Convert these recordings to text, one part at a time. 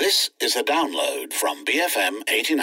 This is a download from BFM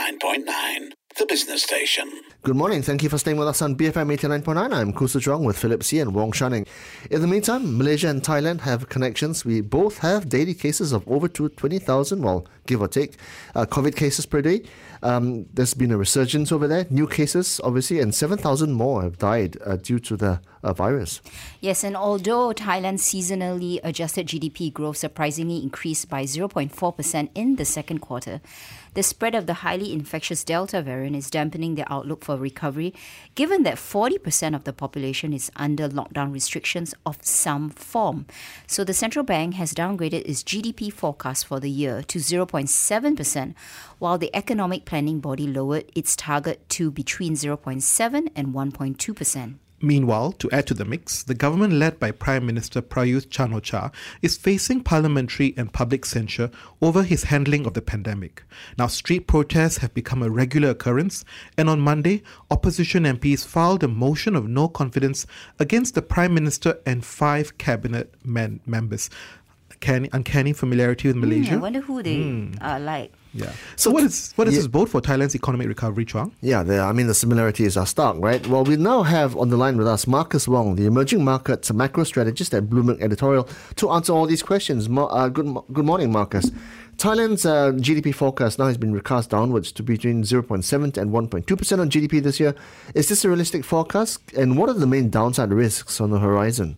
89.9, the business station. Good morning. Thank you for staying with us on BFM 89.9. I'm Khoo Soo-Chong with Philip See and Wong Shanning. In the meantime, Malaysia and Thailand have connections. We both have daily cases of over 20,000, well, give or take, COVID cases per day. There's been a resurgence over there, new cases, obviously, and 7,000 more have died due to the virus. Yes, and although Thailand's seasonally adjusted GDP growth surprisingly increased by 0.4% in the second quarter, the spread of the highly infectious Delta variant is dampening the outlook for recovery, given that 40% of the population is under lockdown restrictions of some form. So the central bank has downgraded its GDP forecast for the year to 0.7%, while the economic planning body lowered its target to between 0.7 and 1.2%. Meanwhile, to add to the mix, the government led by Prime Minister Prayuth Chan-o-cha is facing parliamentary and public censure over his handling of the pandemic. Now, street protests have become a regular occurrence, and on Monday, opposition MPs filed a motion of no confidence against the Prime Minister and 5 cabinet members. Uncanny familiarity with Malaysia? I wonder who they are like. Yeah. So what is this vote for Thailand's economic recovery, Chuang? Yeah, the similarities are stark, right? Well, we now have on the line with us Marcus Wong, the emerging markets macro strategist at Bloomberg Editorial, to answer all these questions. Good morning, Marcus. Thailand's GDP forecast now has been recast downwards to between 0.7 and 1.2% on GDP this year. Is this a realistic forecast? And what are the main downside risks on the horizon?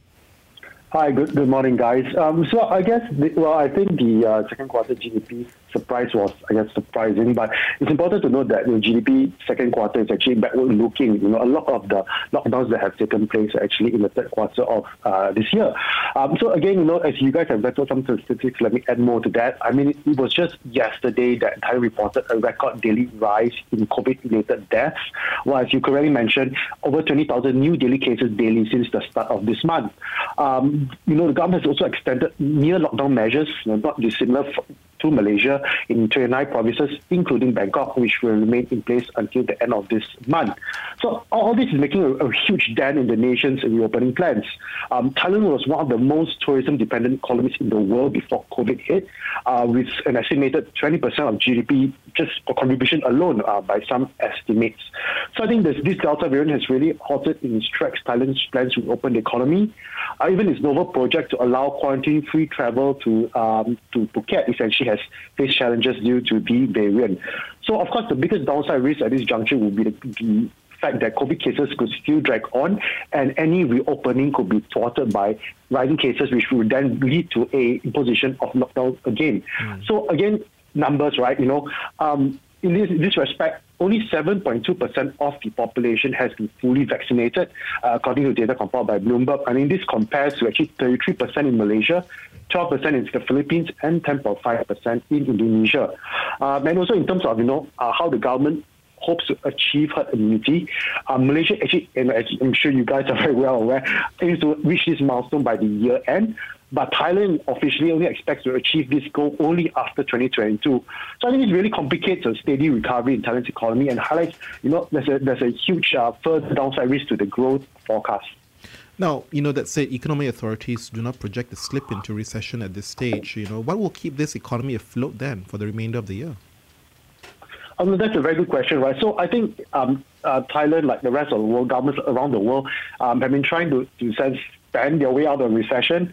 Hi, good morning, guys. So I guess, I think the second quarter GDP surprise was, surprising, but it's important to note that the GDP second quarter is actually backward looking. A lot of the lockdowns that have taken place are actually in the third quarter of this year. So again, as you guys have read some statistics, let me add more to that. I mean, it was just yesterday that Thailand reported a record daily rise in COVID-related deaths. Well, as you correctly mentioned, over 20,000 new daily cases daily since the start of this month. The government has also extended near lockdown measures, not dissimilar to Malaysia, in 29 provinces, including Bangkok, which will remain in place until the end of this month. So all this is making a huge dent in the nation's reopening plans. Thailand was one of the most tourism-dependent economies in the world before COVID hit, with an estimated 20% of GDP just for contribution alone by some estimates. So I think this Delta variant has really halted in its tracks Thailand's plans to reopen the economy. Even its novel project to allow quarantine-free travel to Phuket essentially has faced challenges due to the variant. So, of course, the biggest downside risk at this juncture would be the fact that COVID cases could still drag on, and any reopening could be thwarted by rising cases, which would then lead to a imposition of lockdown again. So, again, numbers, right? In this respect, only 7.2% of the population has been fully vaccinated, according to data compiled by Bloomberg. I mean, this compares to actually 33% in Malaysia, 12% in the Philippines, and 10.5% in Indonesia. And also in terms of, how the government hopes to achieve herd immunity, Malaysia actually, and as I'm sure you guys are very well aware, aims to reach this milestone by the year end. But Thailand officially only expects to achieve this goal only after 2022. So I think this really complicates a steady recovery in Thailand's economy and highlights, there's a huge further downside risk to the growth forecast. Now, that said, economic authorities do not project a slip into recession at this stage. What will keep this economy afloat then for the remainder of the year? That's a very good question, right? So I think Thailand, like the rest of the world, governments around the world, have been trying to spend their way out of recession.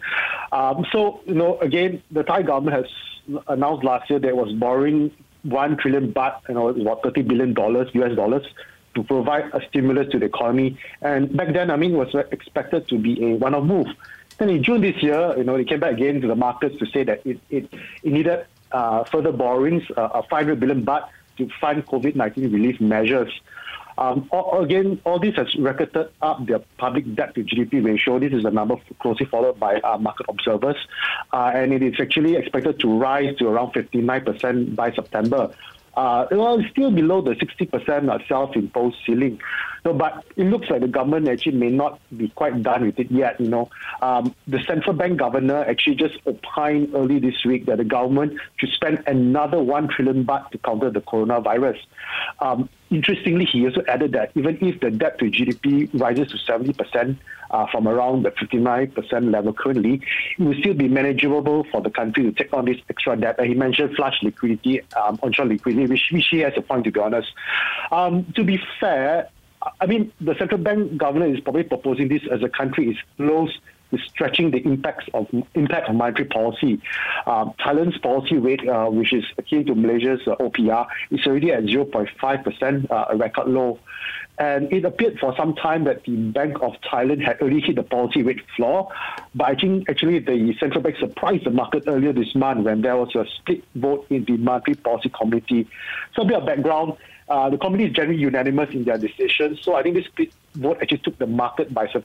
Again, the Thai government has announced last year that it was borrowing 1 trillion baht, about $30 billion US dollars, to provide a stimulus to the economy. And back then, it was expected to be a one-off move. Then in June this year, they came back again to the markets to say that it needed further borrowings, 500 billion baht, to fund COVID-19 relief measures. Again, all this has racketed up the public debt to GDP ratio. This is a number closely followed by market observers. And it is actually expected to rise to around 59% by September. It's still below the 60% self-imposed ceiling. But it looks like the government actually may not be quite done with it yet. The central bank governor actually just opined early this week that the government should spend another 1 trillion baht to counter the coronavirus. Interestingly, he also added that even if the debt to GDP rises to 70% from around the 59% level currently, it will still be manageable for the country to take on this extra debt. And he mentioned flush liquidity, onshore liquidity, which he has a point, to be honest. To be fair, I mean, the central bank governor is probably proposing this as the country is close to stretching the impact of monetary policy. Thailand's policy rate, which is akin to Malaysia's OPR, is already at 0.5%, a record low. And it appeared for some time that the Bank of Thailand had already hit the policy rate floor. But I think actually the central bank surprised the market earlier this month when there was a split vote in the monetary policy committee. So a bit of background. The committee is generally unanimous in their decision. So I think this split vote actually took the market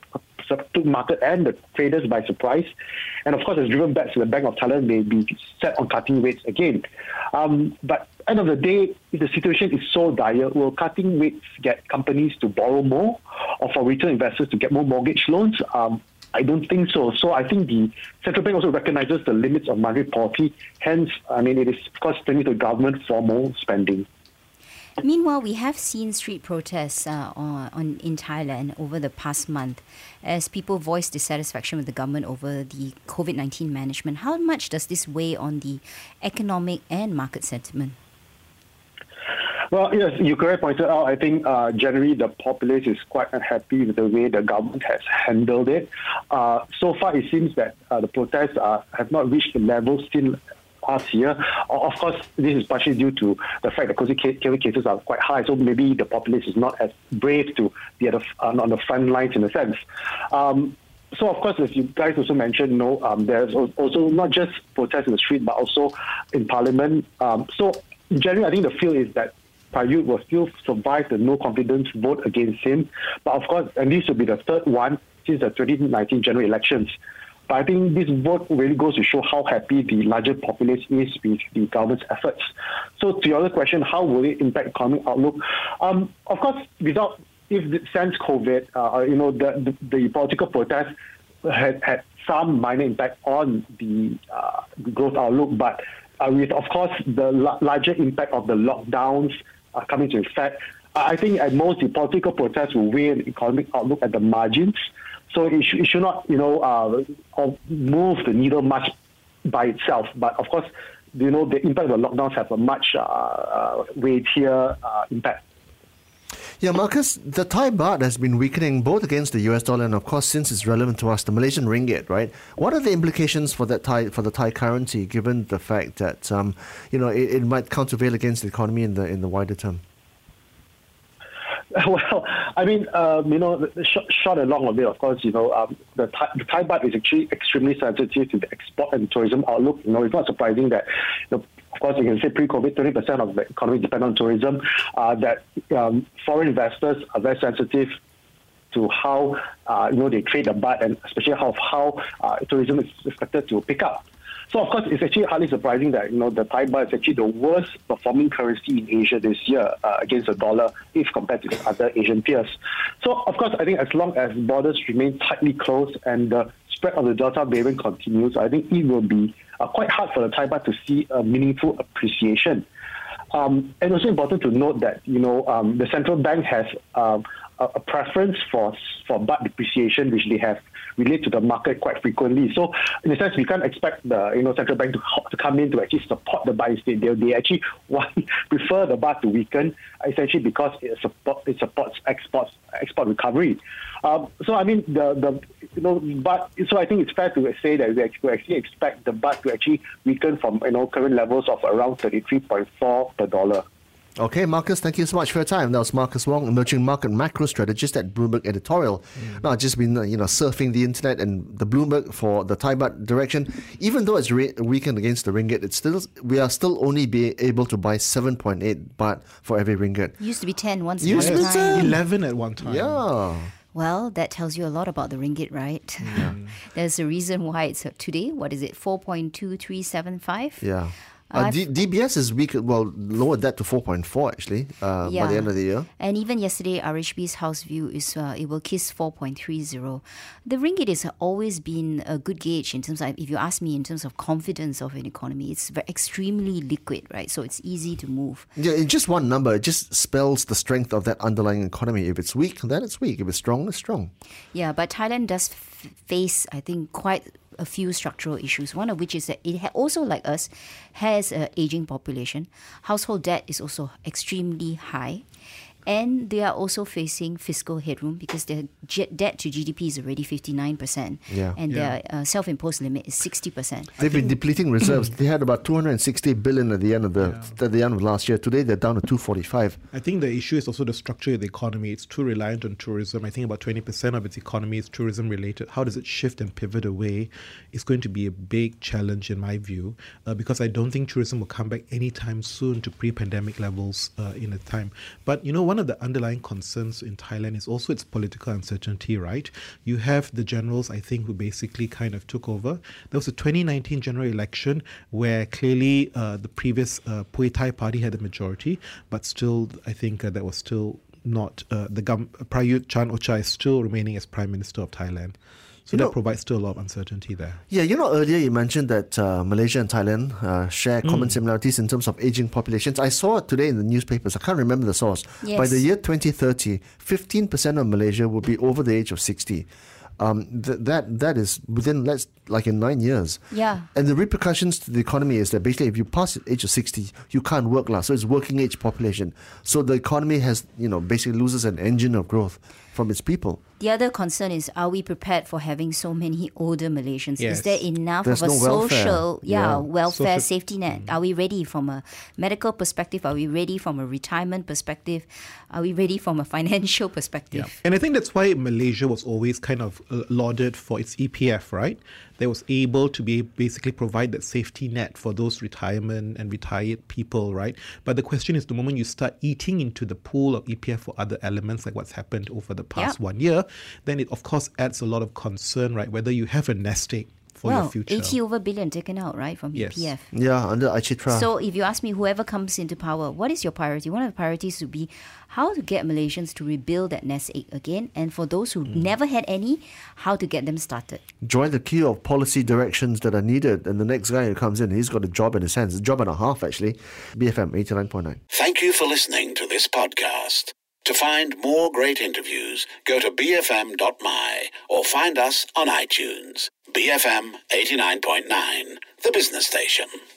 and the traders by surprise. And of course, it's driven back to the Bank of Thailand may be set on cutting rates again. But end of the day, if the situation is so dire, will cutting rates get companies to borrow more or for retail investors to get more mortgage loans? I don't think so. So I think the central bank also recognizes the limits of monetary policy. Hence, I mean, it is, of course, turning to government for more spending. Meanwhile, we have seen street protests in Thailand over the past month as people voice dissatisfaction with the government over the COVID-19 management. How much does this weigh on the economic and market sentiment? Well, yes, you correctly pointed out. I think generally the populace is quite unhappy with the way the government has handled it. So far, it seems that the protests have not reached the level seen last year. Of course, this is partially due to the fact that COVID cases are quite high, so maybe the populace is not as brave to be on the front lines in a sense. So, of course, as you guys also mentioned, there's also not just protests in the street, but also in Parliament. So, generally, I think the feel is that Prayut will still survive the no confidence vote against him. But, of course, and this will be the third one since the 2019 general elections. But I think this vote really goes to show how happy the larger populace is with the government's efforts. So to your other question, how will it impact economic outlook? Of course, since COVID, the political protest had some minor impact on the growth outlook, but with, of course, the larger impact of the lockdowns coming to effect, I think at most the political protest will weigh the economic outlook at the margins. So it should not, move the needle much by itself. But of course, the impact of the lockdowns have a much weightier impact. Yeah, Marcus, the Thai baht has been weakening both against the US dollar and, of course, since it's relevant to us, the Malaysian ringgit, right? What are the implications for the Thai currency, given the fact that it might countervail against the economy in the wider term? Well, I mean, short and long of it, of course, the Thai baht is actually extremely sensitive to the export and tourism outlook. It's not surprising that, of course, you can say pre-COVID, 20% of the economy depend on tourism, that foreign investors are very sensitive to how, they trade the baht, and especially how tourism is expected to pick up. So, of course, it's actually hardly surprising that, the Thai baht is actually the worst performing currency in Asia this year against the dollar if compared to the other Asian peers. So, of course, I think as long as borders remain tightly closed and the spread of the Delta variant continues, I think it will be quite hard for the Thai baht to see a meaningful appreciation. And also important to note that, the central bank has a preference for baht depreciation, which they have relate to the market quite frequently. So in a sense, we can't expect the central bank to come in to actually support the baht instead. They actually prefer the baht to weaken, essentially because it supports export recovery. So I mean but so I think it's fair to say that we actually expect the baht to actually weaken from current levels of around 33.4 per dollar. Okay, Marcus, thank you so much for your time. That was Marcus Wong, emerging market macro strategist at Bloomberg Editorial. Now, I've just been, surfing the internet and the Bloomberg for the Thai baht direction. Even though it's weakened against the ringgit, we are still only be able to buy 7.8 baht for every ringgit. Used to be 10 once Used upon to a be time. 10. 11 at one time. Yeah. Well, that tells you a lot about the ringgit, right? Yeah. There's a reason why it's today, 4.2375? Yeah. DBS is weak. Well, lowered that to 4.4 actually by the end of the year. And even yesterday, RHB's house view is it will kiss 4.30. The ringgit has always been a good gauge in terms of, if you ask me, in terms of confidence of an economy. It's extremely liquid, right? So it's easy to move. Yeah, it's just one number. It just spells the strength of that underlying economy. If it's weak, then it's weak. If it's strong, it's strong. Yeah, but Thailand does face, I think, quite a few structural issues. One of which is that it also, like us, has an aging population. Household debt is also extremely high. And they are also facing fiscal headroom because their debt to GDP is already 59%. Yeah. And their self-imposed limit is 60%. They've been depleting reserves. They had about 260 billion at the end of last year. Today they're down to 245. I think the issue is also the structure of the economy. It's too reliant on tourism. I think about 20% of its economy is tourism related. How does it shift and pivot away is going to be a big challenge in my view, because I don't think tourism will come back anytime soon to pre-pandemic levels in a time. But one of the underlying concerns in Thailand is also its political uncertainty, right? You have the generals, I think, who basically kind of took over. There was a 2019 general election where clearly the previous Pheu Thai party had the majority, but still, I think that was still not, Prayut Chan-o-cha is still remaining as Prime Minister of Thailand. So that provides still a lot of uncertainty there. Yeah, earlier you mentioned that Malaysia and Thailand share common similarities in terms of aging populations. I saw it today in the newspapers. I can't remember the source. Yes. By the year 2030, 15% of Malaysia will be over the age of 60. That is within in 9 years. Yeah. And the repercussions to the economy is that basically if you pass the age of 60, you can't work now. So it's working age population. So the economy has, basically loses an engine of growth from its people. The other concern is, are we prepared for having so many older Malaysians? Yes. Is there enough There's of a no welfare. social welfare Social- safety net? Are we ready from a medical perspective? Are we ready from a retirement perspective? Are we ready from a financial perspective? And I think that's why Malaysia was always kind of lauded for its EPF, right? They was able to basically provide that safety net for those retirement and retired people, right? But the question is, the moment you start eating into the pool of EPF for other elements, like what's happened over the past 1 year, then it of course adds a lot of concern, right? Whether you have a nest egg for your future. 80 over billion taken out, right, from Yes. EPF. Yeah, under Achitra. So if you ask me, whoever comes into power, what is your priority? One of the priorities would be how to get Malaysians to rebuild that nest egg again. And for those who never had any, how to get them started. Join the queue of policy directions that are needed. And the next guy who comes in, he's got a job in his hands. A job and a half, actually. BFM 89.9. Thank you for listening to this podcast. To find more great interviews, go to bfm.my or find us on iTunes. BFM 89.9, the business station.